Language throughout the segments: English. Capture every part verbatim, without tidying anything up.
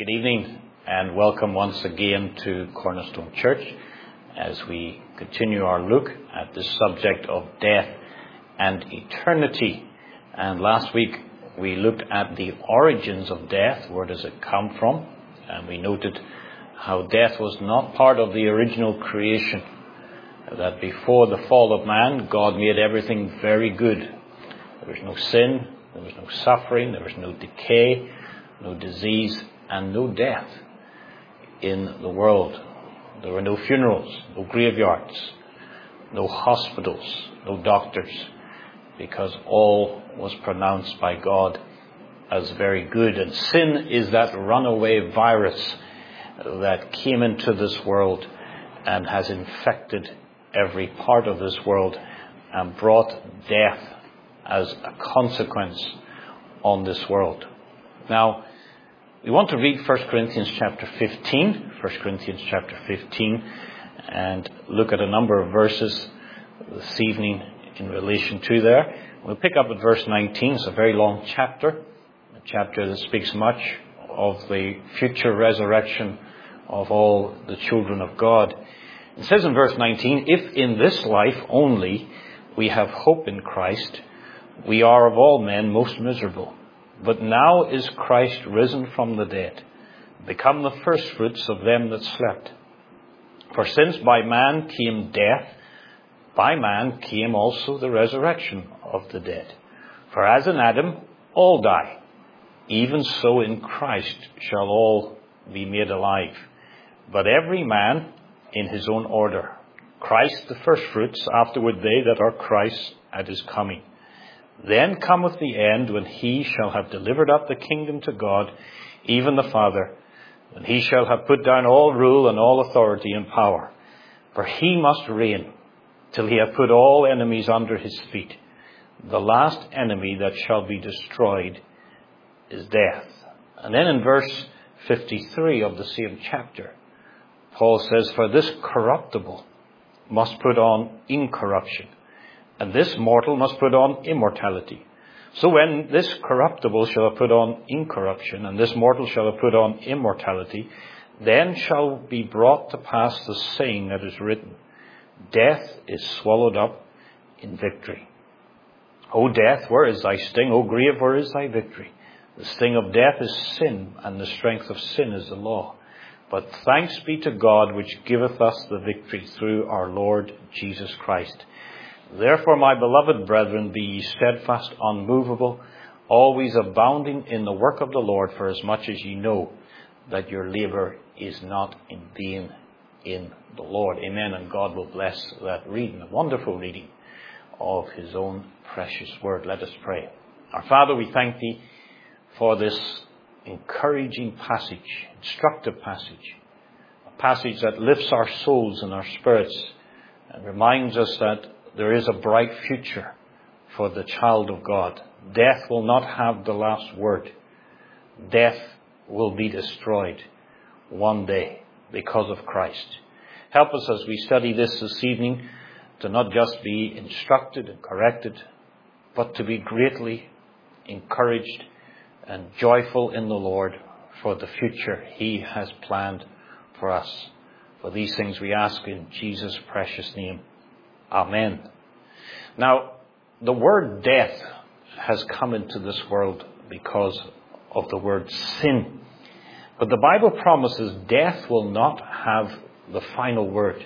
Good evening and welcome once again to Cornerstone Church as we continue our look at the subject of death and eternity. And last week we looked at the origins of death. Where does it come from? And we noted how death was not part of the original creation. That before the fall of man, God made everything very good. There was no sin, there was no suffering, there was no decay, no disease, and no death in the world. There were no funerals, no graveyards, no hospitals, no doctors, because all was pronounced by God as very good. And sin is that runaway virus that came into this world and has infected every part of this world and brought death as a consequence on this world. Now, we want to read First Corinthians chapter fifteen, First Corinthians chapter fifteen, and look at a number of verses this evening in relation to there. We'll pick up at verse nineteen. It's a very long chapter, a chapter that speaks much of the future resurrection of all the children of God. It says in verse nineteen, "If in this life only we have hope in Christ, we are of all men most miserable. But now is Christ risen from the dead, become the firstfruits of them that slept. For since by man came death, by man came also the resurrection of the dead. For as in Adam all die, even so in Christ shall all be made alive. But every man in his own order. Christ the firstfruits, afterward they that are Christ at his coming. Then cometh the end, when he shall have delivered up the kingdom to God, even the Father, when he shall have put down all rule and all authority and power. For he must reign till he have put all enemies under his feet. The last enemy that shall be destroyed is death." And then in verse fifty-three of the same chapter, Paul says, "For this corruptible must put on incorruption, and this mortal must put on immortality. So when this corruptible shall have put on incorruption, and this mortal shall have put on immortality, then shall be brought to pass the saying that is written, Death is swallowed up in victory. O death, where is thy sting? O grave, where is thy victory? The sting of death is sin, and the strength of sin is the law. But thanks be to God, which giveth us the victory through our Lord Jesus Christ. Therefore, my beloved brethren, be ye steadfast, unmovable, always abounding in the work of the Lord, for as much as ye know that your labour is not in vain in the Lord." Amen. And God will bless that reading, a wonderful reading of his own precious word. Let us pray. Our Father, we thank thee for this encouraging passage, instructive passage, a passage that lifts our souls and our spirits and reminds us that there is a bright future for the child of God. Death will not have the last word. Death will be destroyed one day because of Christ. Help us as we study this this evening to not just be instructed and corrected, but to be greatly encouraged and joyful in the Lord for the future he has planned for us. For these things we ask in Jesus' precious name. Amen. Now, the word death has come into this world because of the word sin. But the Bible promises death will not have the final word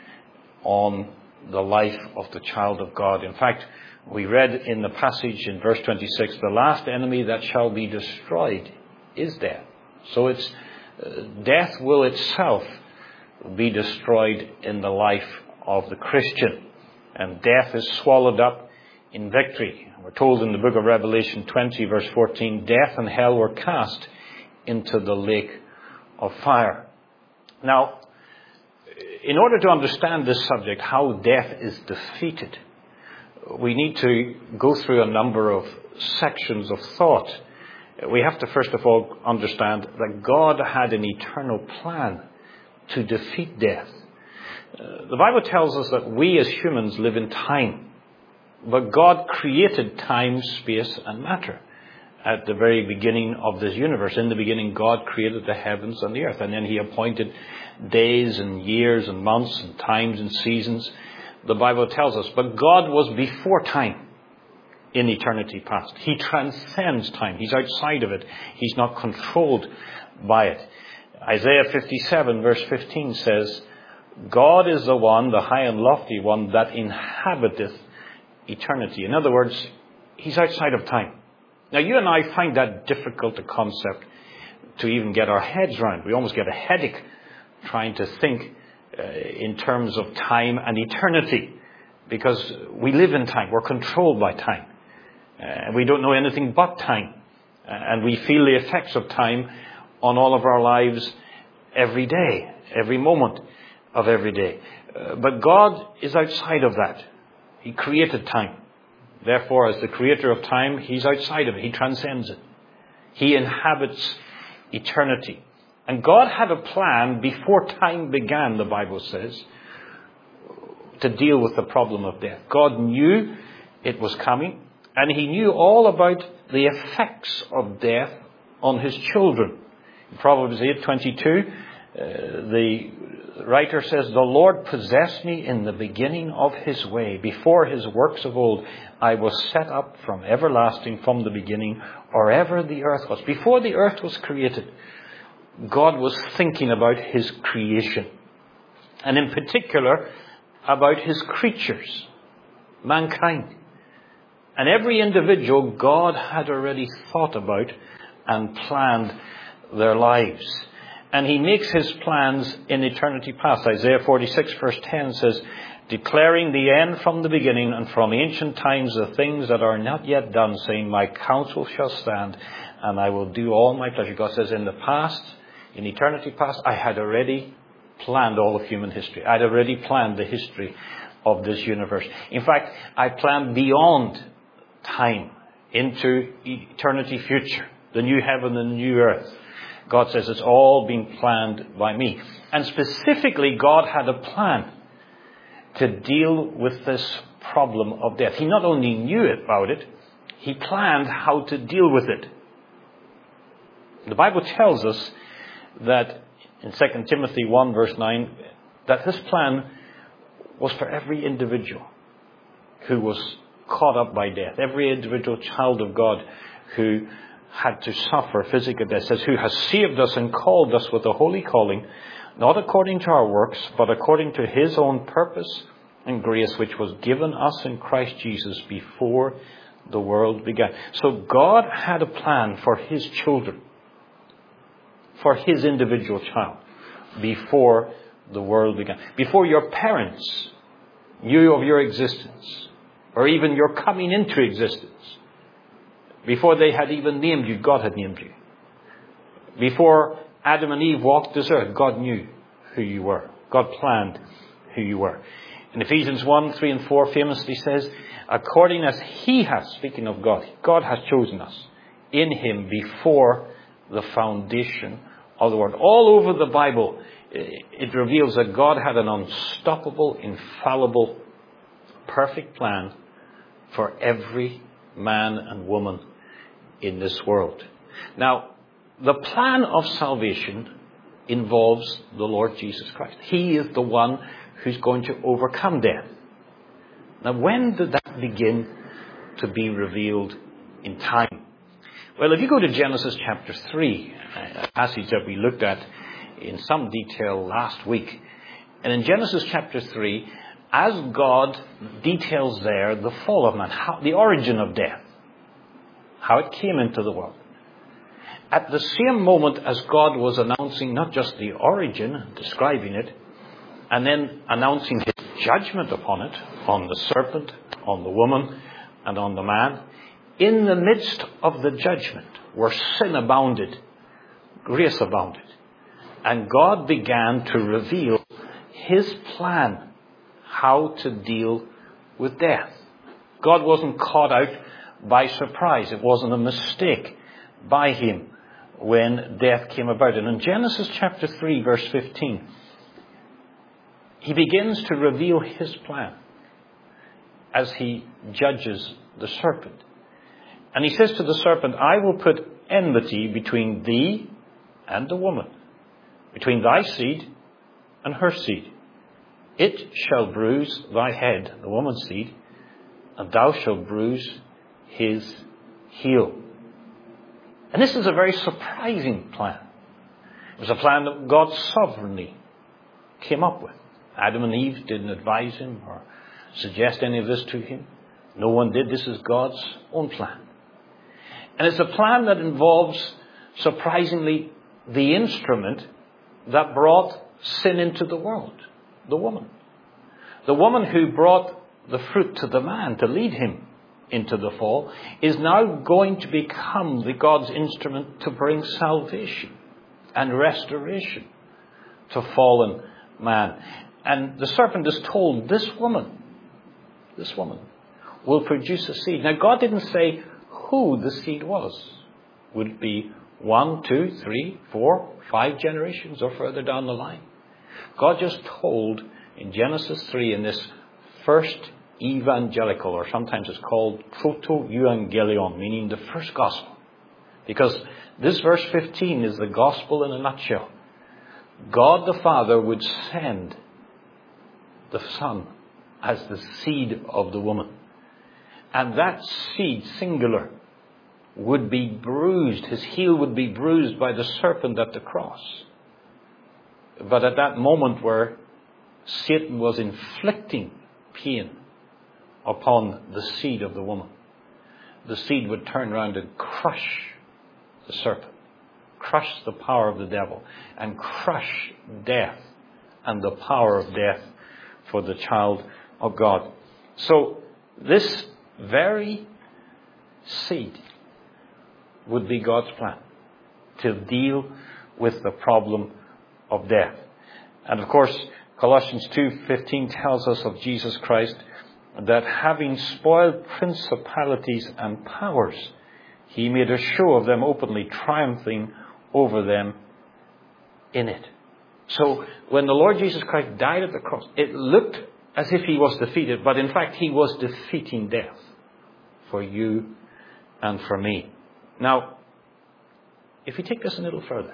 on the life of the child of God. In fact, we read in the passage in verse twenty-six, "The last enemy that shall be destroyed is death." So it's uh, death will itself be destroyed in the life of the Christian. And death is swallowed up in victory. We're told in the book of Revelation twenty, verse fourteen, "Death and hell were cast into the lake of fire." Now, in order to understand this subject, how death is defeated, we need to go through a number of sections of thought. We have to first of all understand that God had an eternal plan to defeat death. Uh, the Bible tells us that we as humans live in time, but God created time, space, and matter. at the very beginning of this universe. In the beginning, God created the heavens and the earth, and then he appointed days and years and months and times and seasons, the Bible tells us. But God was before time in eternity past. He transcends time. He's outside of it. He's not controlled by it. Isaiah fifty-seven verse fifteen says, God is the one, the high and lofty one, that inhabiteth eternity. In other words, he's outside of time. Now, you and I find that difficult a concept to even get our heads around. We almost get a headache trying to think uh, in terms of time and eternity, because we live in time. We're controlled by time. And uh, we don't know anything but time. Uh, and we feel the effects of time on all of our lives every day, every moment of every day. Uh, but God is outside of that. He created time. Therefore, as the creator of time, he's outside of it. He transcends it. He inhabits eternity. And God had a plan before time began, the Bible says, to deal with the problem of death. God knew it was coming, and he knew all about the effects of death on his children. In Proverbs eight twenty-two, uh, the writer says, the Lord possessed me in the beginning of his way. Before his works of old, I was set up from everlasting, from the beginning, or ever the earth was. Before the earth was created, God was thinking about his creation. And in particular, about his creatures, mankind. And every individual God had already thought about and planned their lives. And he makes his plans in eternity past. Isaiah forty-six verse ten says, declaring the end from the beginning and from ancient times the things that are not yet done, saying, my counsel shall stand and I will do all my pleasure. God says, in the past, in eternity past, I had already planned all of human history. I'd already planned the history of this universe. In fact, I planned beyond time into eternity future, the new heaven and the new earth. God says it's all been planned by me. And specifically, God had a plan to deal with this problem of death. He not only knew about it, he planned how to deal with it. The Bible tells us that in Second Timothy one verse nine, that this plan was for every individual who was caught up by death. Every individual child of God who had to suffer physical death. It says, who has saved us and called us with a holy calling, not according to our works, but according to his own purpose and grace, which was given us in Christ Jesus before the world began. So God had a plan for his children, for his individual child, before the world began. Before your parents knew of your existence, or even your coming into existence. Before they had even named you, God had named you. Before Adam and Eve walked this earth, God knew who you were. God planned who you were. In Ephesians one, three and four famously says, according as he has, speaking of God, God has chosen us in him before the foundation of the world. All over the Bible, it reveals that God had an unstoppable, infallible, perfect plan for every man and woman in this world. Now, the plan of salvation involves the Lord Jesus Christ. He is the one who's going to overcome death. Now, when did that begin to be revealed in time? Well, if you go to Genesis chapter three, a passage that we looked at in some detail last week, and in Genesis chapter three, as God details there the fall of man, how, the origin of death, how it came into the world. At the same moment as God was announcing not just the origin, describing it, and then announcing his judgment upon it, on the serpent, on the woman, and on the man, in the midst of the judgment, where sin abounded, grace abounded. And God began to reveal his plan how to deal with death. God wasn't caught out by surprise. It wasn't a mistake by him when death came about. And in Genesis chapter three, verse fifteen, he begins to reveal his plan as he judges the serpent. And he says to the serpent, I will put enmity between thee and the woman, between thy seed and her seed. It shall bruise thy head, the woman's seed, and thou shalt bruise his heel. And this is a very surprising plan. It was a plan that God sovereignly came up with. Adam and Eve didn't advise him or suggest any of this to him. No one did. This is God's own plan. And it's a plan that involves, surprisingly, the instrument that brought sin into the world, the woman. The woman who brought the fruit to the man to lead him into the fall is now going to become the God's instrument to bring salvation and restoration to fallen man. And the serpent is told, this woman, this woman will produce a seed. Now, God didn't say who the seed was. Would it be one, two, three, four, five generations or further down the line? God just told in Genesis three, in this first evangelical, or sometimes it's called proto-evangelion, meaning the first gospel. Because this verse fifteen is the gospel in a nutshell. God the Father would send the Son as the seed of the woman. And that seed, singular, would be bruised. His heel would be bruised by the serpent at the cross. But at that moment where Satan was inflicting pain upon the seed of the woman, the seed would turn around and crush the serpent, crush the power of the devil, and crush death and the power of death for the child of God. So this very seed would be God's plan to deal with the problem of death. And of course, Colossians two fifteen tells us of Jesus Christ that having spoiled principalities and powers, he made a show of them openly, triumphing over them in it. So when the Lord Jesus Christ died at the cross, it looked as if he was defeated, but in fact he was defeating death for you and for me. Now, if we take this a little further,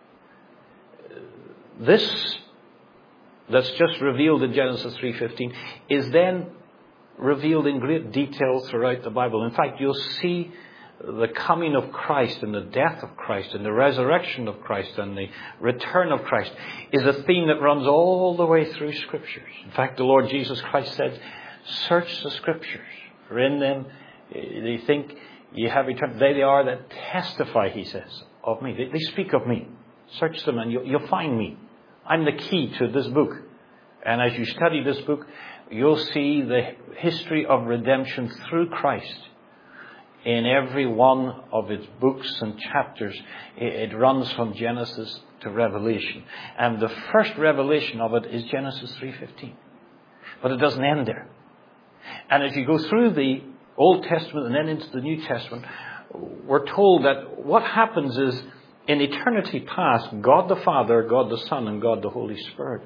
this that's just revealed in Genesis three fifteen is then revealed in great detail throughout the Bible. In fact, you'll see the coming of Christ and the death of Christ and the resurrection of Christ and the return of Christ is a theme that runs all the way through Scriptures. In fact, the Lord Jesus Christ said, search the Scriptures, for in them they think you have eternity. They are that testify, he says, of me. They, they speak of me. Search them and you'll, you'll find me. I'm the key to this book. And as you study this book, you'll see the history of redemption through Christ. In every one of its books and chapters, it runs from Genesis to Revelation. And the first revelation of it is Genesis three fifteen. But it doesn't end there. And as you go through the Old Testament and then into the New Testament, we're told that what happens is, in eternity past, God the Father, God the Son, and God the Holy Spirit,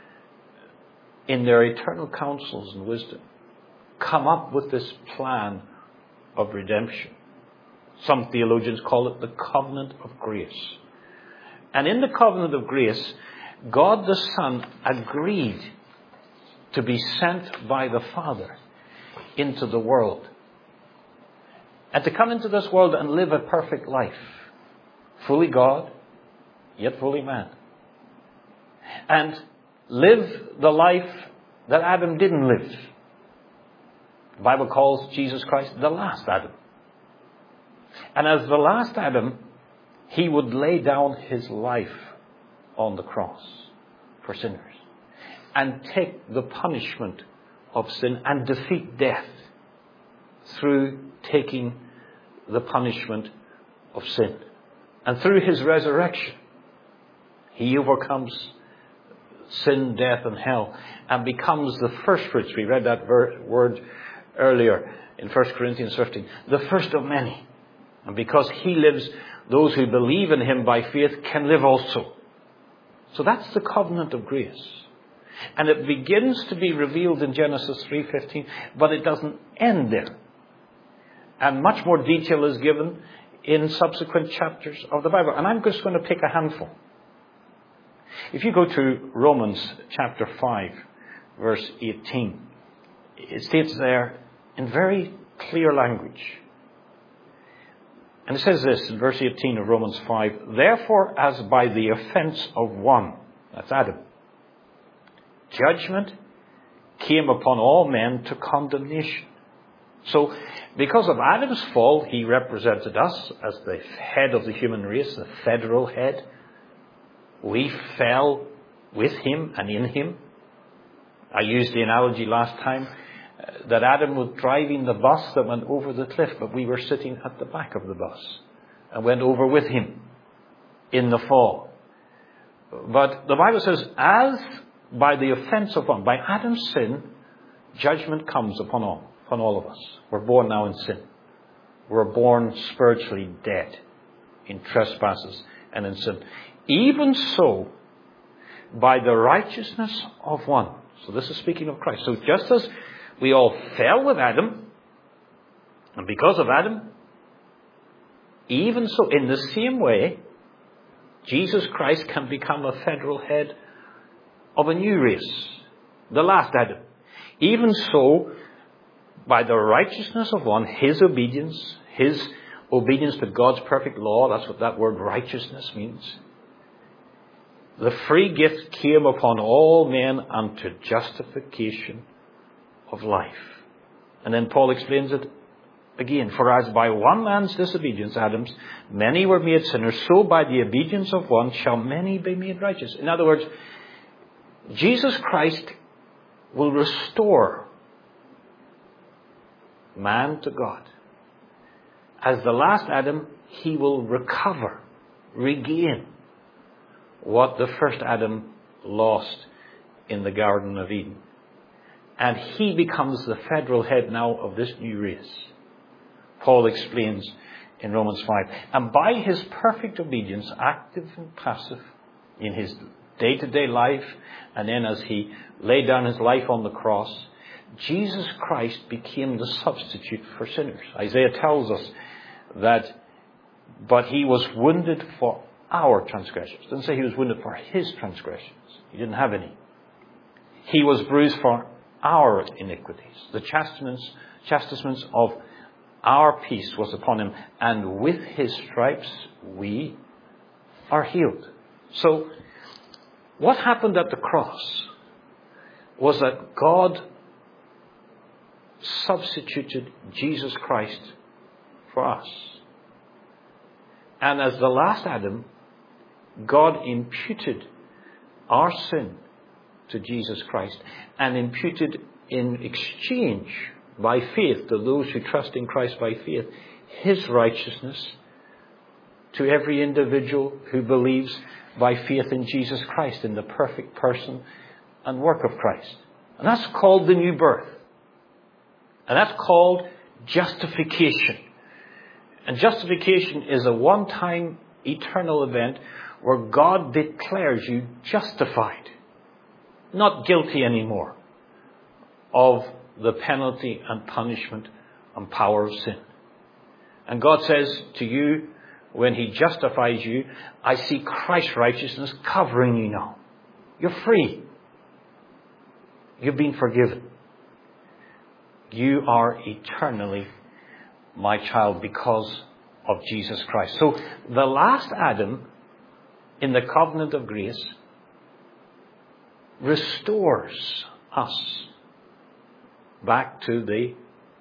in their eternal counsels and wisdom, come up with this plan of redemption. Some theologians call it the covenant of grace. And in the covenant of grace, God the Son agreed to be sent by the Father into the world. And to come into this world and live a perfect life. Fully God, yet fully man. And live the life that Adam didn't live. The Bible calls Jesus Christ the last Adam. And as the last Adam, he would lay down his life on the cross for sinners and take the punishment of sin and defeat death through taking the punishment of sin. And through his resurrection, he overcomes sin, death, and hell and becomes the first fruits. We read that word earlier in First Corinthians fifteen. The first of many. And because he lives, those who believe in him by faith can live also. So that's the covenant of grace. And it begins to be revealed in Genesis three fifteen, but it doesn't end there. And much more detail is given in subsequent chapters of the Bible. And I'm just going to pick a handful. If you go to Romans chapter five, verse eighteen, it states there in very clear language. And it says this in verse eighteen of Romans five, therefore, as by the offense of one, that's Adam, judgment came upon all men to condemnation. So, because of Adam's fall, he represented us as the head of the human race, the federal head. We fell with him and in him. I used the analogy last time uh, that Adam was driving the bus that went over the cliff, but we were sitting at the back of the bus and went over with him in the fall. But the Bible says, as by the offense of one, by Adam's sin, judgment comes upon all, upon all of us. We're born now in sin. We're born spiritually dead in trespasses and in sin. Even so, by the righteousness of one. So this is speaking of Christ. So just as we all fell with Adam, and because of Adam, even so, in the same way, Jesus Christ can become a federal head of a new race, the last Adam. Even so, by the righteousness of one, his obedience, his obedience to God's perfect law, that's what that word righteousness means. The free gift came upon all men unto justification of life. And then Paul explains it again. For as by one man's disobedience, Adam's, many were made sinners, so by the obedience of one shall many be made righteous. In other words, Jesus Christ will restore man to God. As the last Adam, he will recover, regain what the first Adam lost in the Garden of Eden. And he becomes the federal head now of this new race. Paul explains in Romans five. And by his perfect obedience, active and passive, in his day-to-day life, and then as he laid down his life on the cross, Jesus Christ became the substitute for sinners. Isaiah tells us that, but he was wounded for our transgressions. It doesn't say he was wounded for his transgressions. He didn't have any. He was bruised for our iniquities. The chastisements, chastisements of our peace was upon him, and with his stripes we are healed. So, what happened at the cross was that God substituted Jesus Christ for us. And as the last Adam, God imputed our sin to Jesus Christ and imputed in exchange by faith to those who trust in Christ by faith his righteousness to every individual who believes by faith in Jesus Christ, in the perfect person and work of Christ. And that's called the new birth. And that's called justification. And justification is a one-time eternal event where God declares you justified, not guilty anymore of the penalty and punishment and power of sin. And God says to you, when he justifies you, I see Christ's righteousness covering you now. You're free. You've been forgiven. You are eternally my child because of Jesus Christ. So the last Adam in the covenant of grace restores us back to the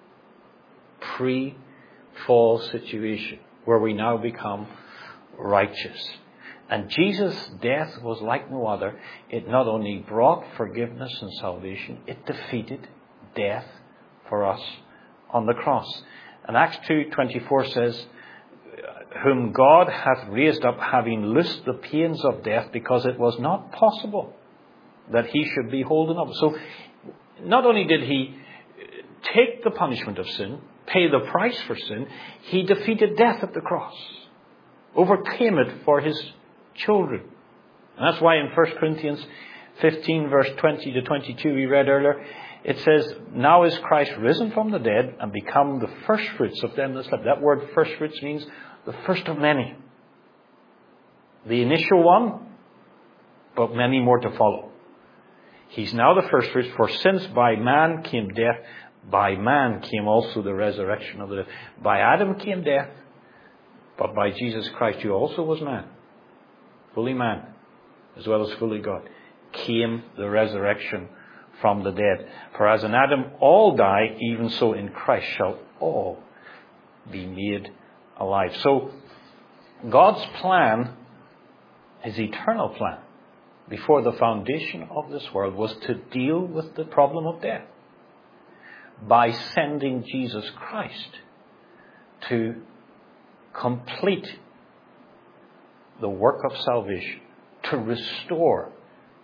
pre-fall situation where we now become righteous. And Jesus' death was like no other. It not only brought forgiveness and salvation, it defeated death for us on the cross. And Acts two twenty-four says, whom God hath raised up, having loosed the pains of death, because it was not possible that he should be holden up. So not only did he take the punishment of sin, pay the price for sin, he defeated death at the cross, overcame it for his children. And that's why in First Corinthians fifteen, verse twenty to twenty-two, we read earlier, It says, now is Christ risen from the dead and become the first fruits of them that slept. That word first fruits means the first of many. The initial one, but many more to follow. He's now the first fruits, for since by man came death, by man came also the resurrection of the dead. By Adam came death, but by Jesus Christ, who also was man, fully man, as well as fully God, came the resurrection from the dead. For as in Adam all die, even so in Christ shall all be made alive. So God's plan, his eternal plan, before the foundation of this world, was to deal with the problem of death by sending Jesus Christ to complete the work of salvation, to restore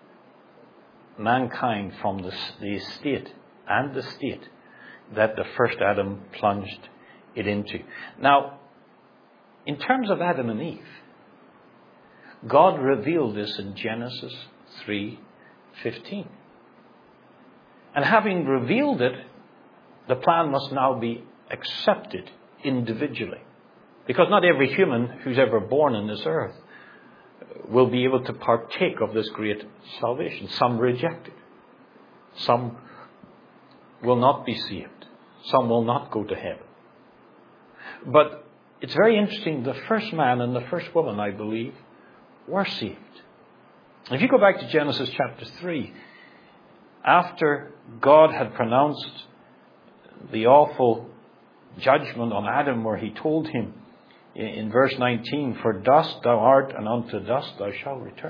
mankind from the, the estate and the state that the first Adam plunged it into. Now, in terms of Adam and Eve, God revealed this in Genesis three fifteen. And having revealed it, the plan must now be accepted individually. Because not every human who's ever born on this earth will be able to partake of this great salvation. Some reject it. Some will not be saved. Some will not go to heaven. But it's very interesting, the first man and the first woman, I believe, were saved. If you go back to Genesis chapter three, after God had pronounced the awful judgment on Adam, where he told him in verse nineteen, for dust thou art, and unto dust thou shalt return.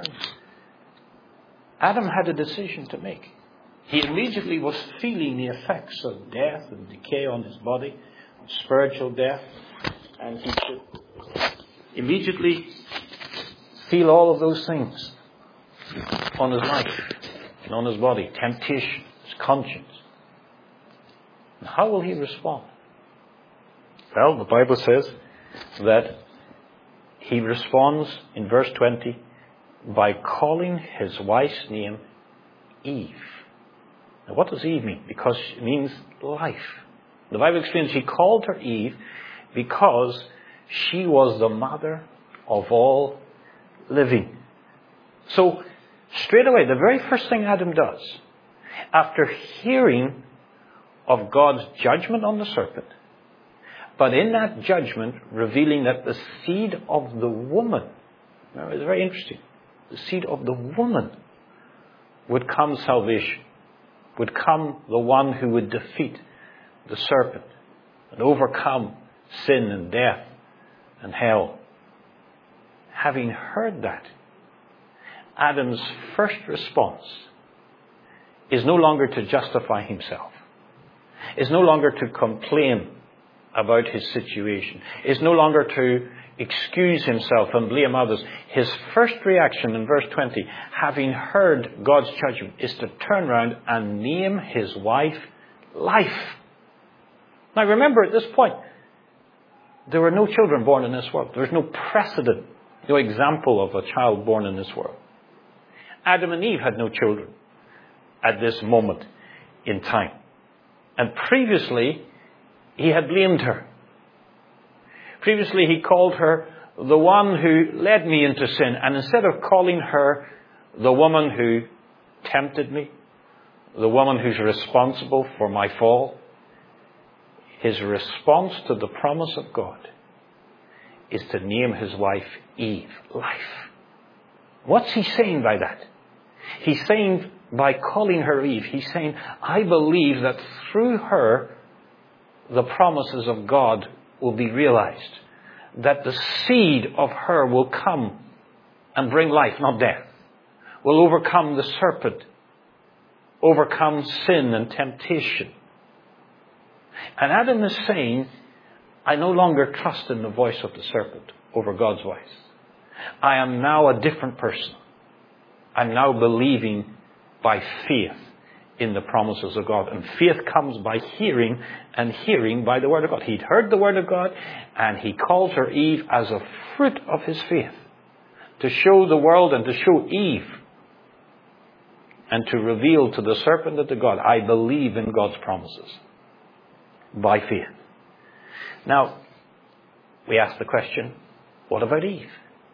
Adam had a decision to make. He immediately was feeling the effects of death and decay on his body, spiritual death, and he should immediately feel all of those things on his life and on his body. Temptation, his conscience. And how will he respond? Well, the Bible says that he responds in verse twenty by calling his wife's name Eve. Now, what does Eve mean? Because it means life. The Bible explains he called her Eve because she was the mother of all living. So, straight away, the very first thing Adam does, after hearing of God's judgment on the serpent, but in that judgment revealing that the seed of the woman, now it's very interesting, the seed of the woman would come salvation, would come the one who would defeat the serpent and overcome sin and death and hell. Having heard that, Adam's first response is no longer to justify himself, is no longer to complain about his situation, is no longer to excuse himself and blame others. His first reaction in verse twenty, having heard God's judgment, is to turn around and name his wife Life. Now remember, at this point, there were no children born in this world. There was no precedent, no example of a child born in this world. Adam and Eve had no children at this moment in time. And previously, he had blamed her. Previously, he called her the one who led me into sin. And instead of calling her the woman who tempted me, the woman who's responsible for my fall, his response to the promise of God is to name his wife Eve, life. What's he saying by that? He's saying, by calling her Eve, he's saying, I believe that through her, the promises of God will be realized. That the seed of her will come and bring life, not death. Will overcome the serpent, overcome sin and temptation. And Adam is saying, I no longer trust in the voice of the serpent over God's voice. I am now a different person. I'm now believing by faith in the promises of God. And faith comes by hearing, and hearing by the Word of God. He'd heard the Word of God, and he calls her Eve as a fruit of his faith, to show the world and to show Eve and to reveal to the serpent and to God, I believe in God's promises by faith. Now, we ask the question, what about Eve?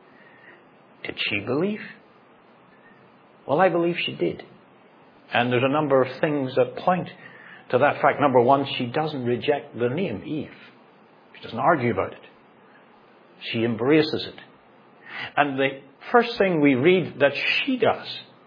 Did she believe? Well, I believe she did. And there's a number of things that point to that fact. Number one, she doesn't reject the name Eve. She doesn't argue about it. She embraces it. And the first thing we read that she does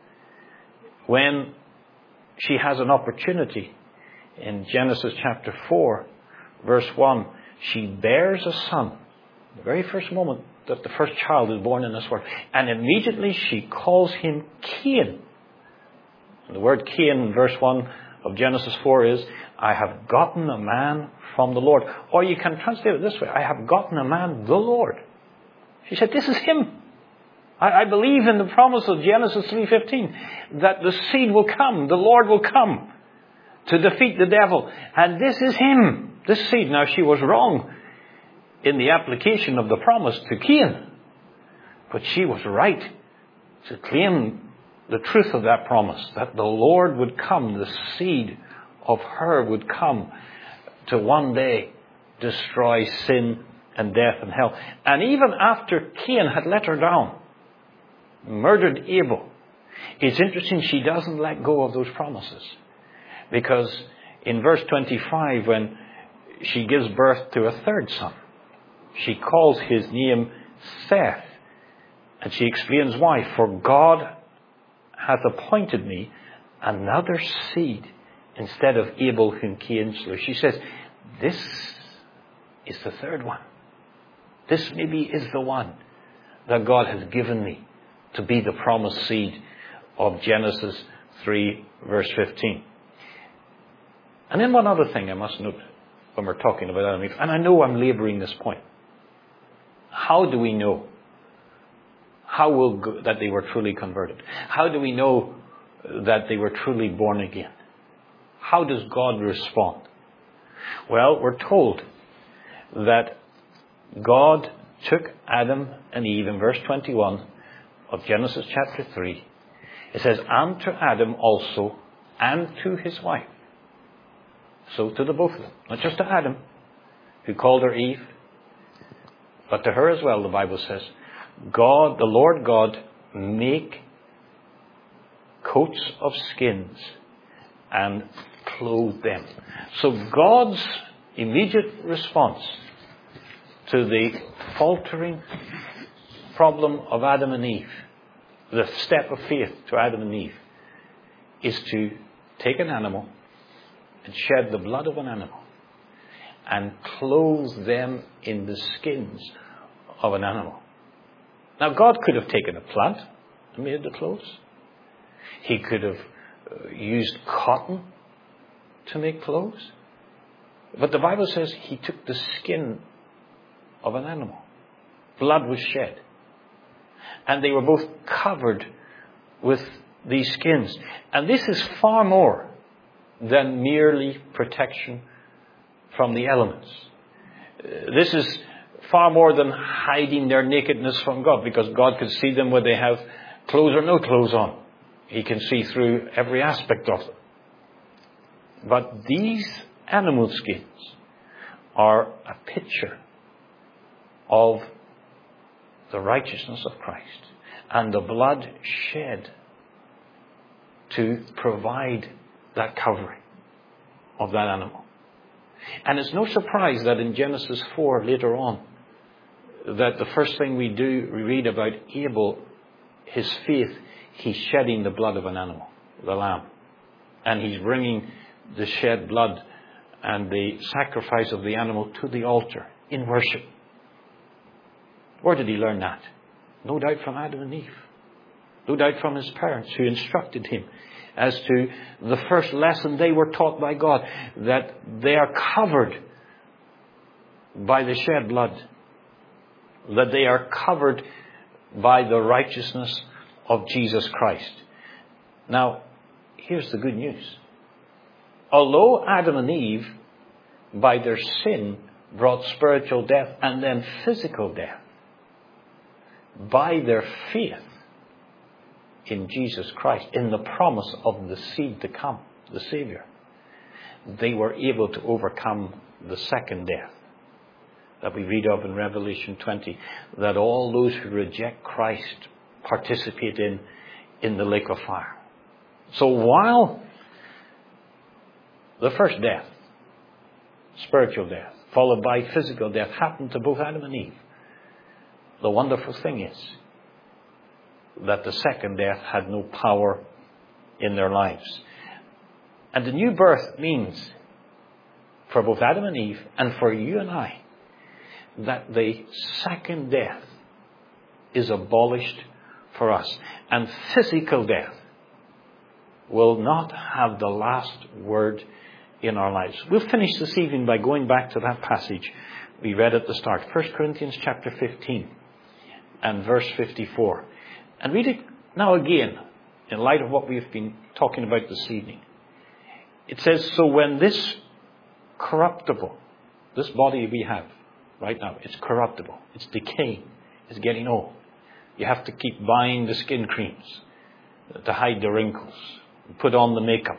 when she has an opportunity in Genesis chapter four, verse one, she bears a son. The very first moment that the first child is born in this world. And immediately she calls him Cain. And the word Cain in verse one of Genesis four is, I have gotten a man from the Lord. Or you can translate it this way, I have gotten a man, the Lord. She said, this is him. I, I believe in the promise of Genesis three fifteen that the seed will come, the Lord will come to defeat the devil. And this is him, this seed. Now, she was wrong in the application of the promise to Cain. But she was right to claim the truth of that promise, that the Lord would come, the seed of her would come to one day destroy sin and death and hell. And even after Cain had let her down, murdered Abel, it's interesting she doesn't let go of those promises. Because in verse twenty-five, when she gives birth to a third son, she calls his name Seth. And she explains why. For God hath appointed me another seed instead of Abel whom Cain slew. She says, this is the third one. This maybe is the one that God has given me to be the promised seed of Genesis three verse fifteen. And then one other thing I must note when we're talking about Adam and Eve, and I know I'm labouring this point. How do we know how will go, that they were truly converted? How do we know that they were truly born again? How does God respond? Well, we're told that God took Adam and Eve in verse twenty-one of Genesis chapter three. It says, and to Adam also, and to his wife. So to the both of them. Not just to Adam, who called her Eve, but to her as well, the Bible says, God, the Lord God, make coats of skins and clothe them. So God's immediate response to the faltering problem of Adam and Eve, the step of faith to Adam and Eve, is to take an animal and shed the blood of an animal and clothe them in the skins of an animal. Now, God could have taken a plant and made the clothes. He could have used cotton to make clothes. But the Bible says he took the skin of an animal. Blood was shed. And they were both covered with these skins. And this is far more than merely protection from the elements. This is far more than hiding their nakedness from God, because God can see them whether they have clothes or no clothes on. He can see through every aspect of them. But these animal skins are a picture of the righteousness of Christ and the blood shed to provide that covering of that animal. And it's no surprise that in Genesis four later on, that the first thing we do, we read about Abel, his faith, he's shedding the blood of an animal, the lamb. And he's bringing the shed blood and the sacrifice of the animal to the altar in worship. Where did he learn that? No doubt from Adam and Eve. No doubt from his parents who instructed him as to the first lesson they were taught by God, that they are covered by the shed blood, that they are covered by the righteousness of Jesus Christ. Now, here's the good news. Although Adam and Eve, by their sin, brought spiritual death and then physical death, by their faith, in Jesus Christ, in the promise of the seed to come, the Savior, they were able to overcome the second death that we read of in Revelation twenty, that all those who reject Christ participate in, in the lake of fire. So while the first death, spiritual death, followed by physical death, happened to both Adam and Eve, the wonderful thing is that the second death had no power in their lives. And the new birth means, for both Adam and Eve, and for you and I, that the second death is abolished for us. And physical death will not have the last word in our lives. We'll finish this evening by going back to that passage we read at the start, First Corinthians chapter fifteen and verse fifty-four. And read it now again in light of what we've been talking about this evening. It says, so when this corruptible, this body we have right now, it's corruptible, it's decaying, it's getting old. You have to keep buying the skin creams to hide the wrinkles, put on the makeup,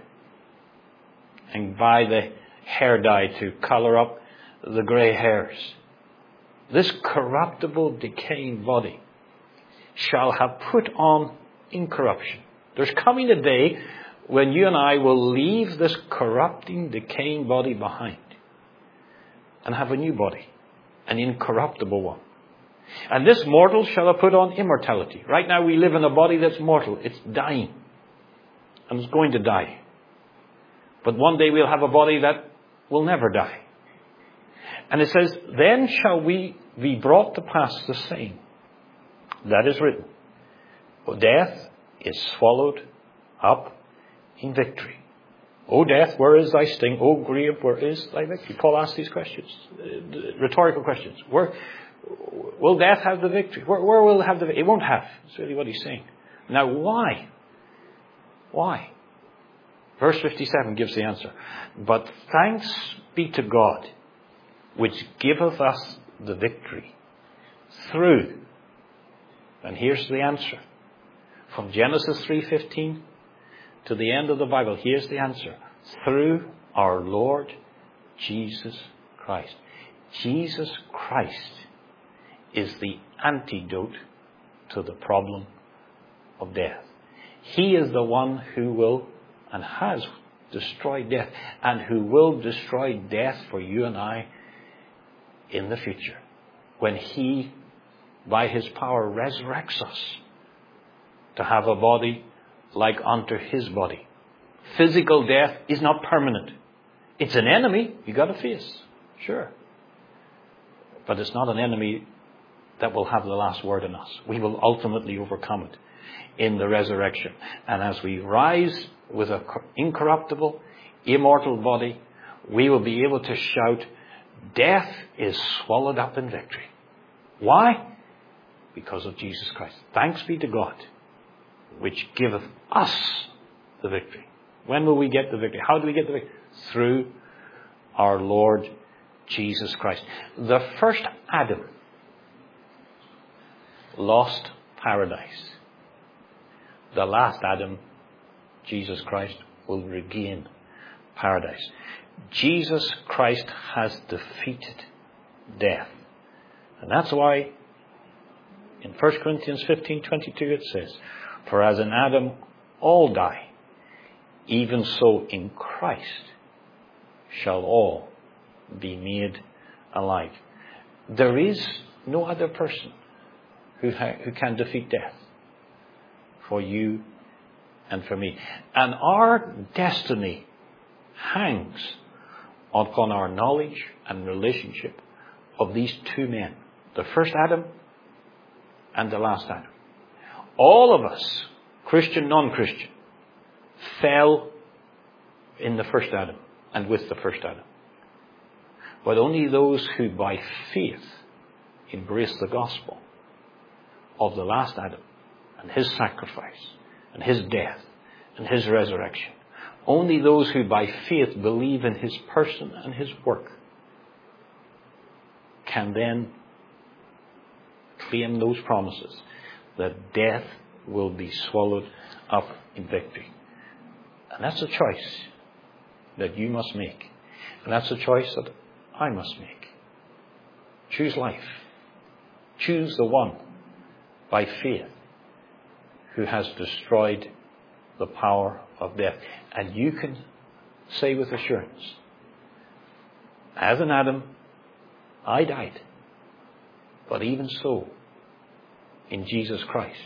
and buy the hair dye to colour up the grey hairs. This corruptible, decaying body shall have put on incorruption. There's coming a day when you and I will leave this corrupting, decaying body behind and have a new body, an incorruptible one. And this mortal shall have put on immortality. Right now we live in a body that's mortal. It's dying. And it's going to die. But one day we'll have a body that will never die. And it says, then shall we be brought to pass the same. That is written. For death is swallowed up in victory. O death, where is thy sting? O grave, where is thy victory? Paul asks these questions, uh, rhetorical questions. Where will death have the victory? Where, where will it have the victory? It won't have. That's really what he's saying. Now, why? Why? Verse fifty-seven gives the answer. But thanks be to God, which giveth us the victory through. And here's the answer. From Genesis three fifteen to the end of the Bible, here's the answer. Through our Lord Jesus Christ. Jesus Christ is the antidote to the problem of death. He is the one who will and has destroyed death, and who will destroy death for you and I in the future, when He, by His power, resurrects us to have a body like unto His body. Physical death is not permanent. It's an enemy you've got to face, sure. But it's not an enemy that will have the last word in us. We will ultimately overcome it in the resurrection. And as we rise with an incorruptible, immortal body, we will be able to shout, death is swallowed up in victory. Why? Because of Jesus Christ. Thanks be to God, which giveth us the victory. When will we get the victory? How do we get the victory? Through our Lord Jesus Christ. The first Adam lost paradise. The last Adam, Jesus Christ, will regain paradise. Jesus Christ has defeated death. And that's why in First Corinthians fifteen twenty-two it says, for as in Adam all die, even so in Christ shall all be made alive. There is no other person who, ha- who can defeat death for you and for me. And our destiny hangs upon our knowledge and relationship of these two men, the first Adam and the last Adam. All of us, Christian, non-Christian, fell in the first Adam and with the first Adam. But only those who by faith embrace the gospel of the last Adam and his sacrifice and his death and his resurrection, only those who by faith believe in his person and his work can then claim those promises that death will be swallowed up in victory. And that's a choice that you must make. And that's a choice that I must make. Choose life. Choose the one by faith who has destroyed the power of death. And you can say with assurance, as in Adam, I died. But even so, in Jesus Christ,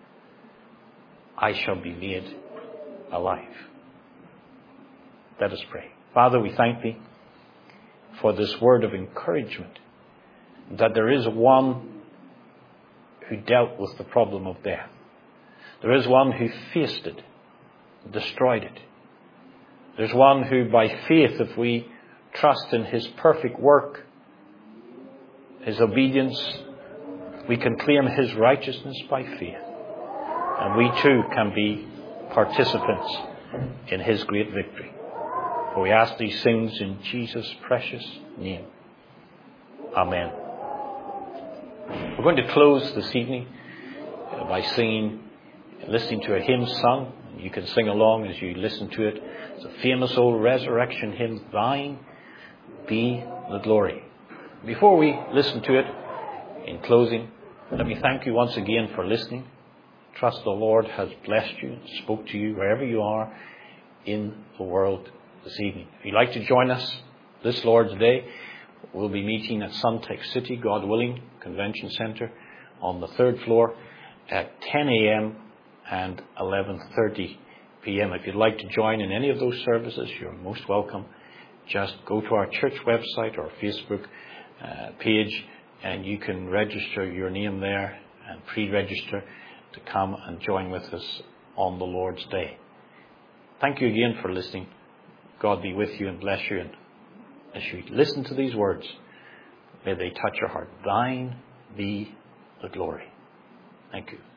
I shall be made alive. Let us pray. Father, we thank Thee for this word of encouragement, that there is one who dealt with the problem of death. There is one who faced it, destroyed it. There's one who, by faith, if we trust in His perfect work, His obedience, we can claim His righteousness by faith. And we too can be participants in His great victory. For we ask these things in Jesus' precious name. Amen. We're going to close this evening by singing, listening to a hymn sung. You can sing along as you listen to it. It's a famous old resurrection hymn, Thine Be the Glory. Before we listen to it, in closing, let me thank you once again for listening. Trust the Lord has blessed you and spoke to you wherever you are in the world this evening. If you'd like to join us this Lord's Day, we'll be meeting at Suntec City, God willing, Convention Centre on the third floor at ten a.m. and eleven thirty p.m. If you'd like to join in any of those services, you're most welcome. Just go to our church website or Facebook uh, page, and you can register your name there and pre-register to come and join with us on the Lord's Day. Thank you again for listening. God be with you and bless you. And as you listen to these words, may they touch your heart. Thine be the glory. Thank you.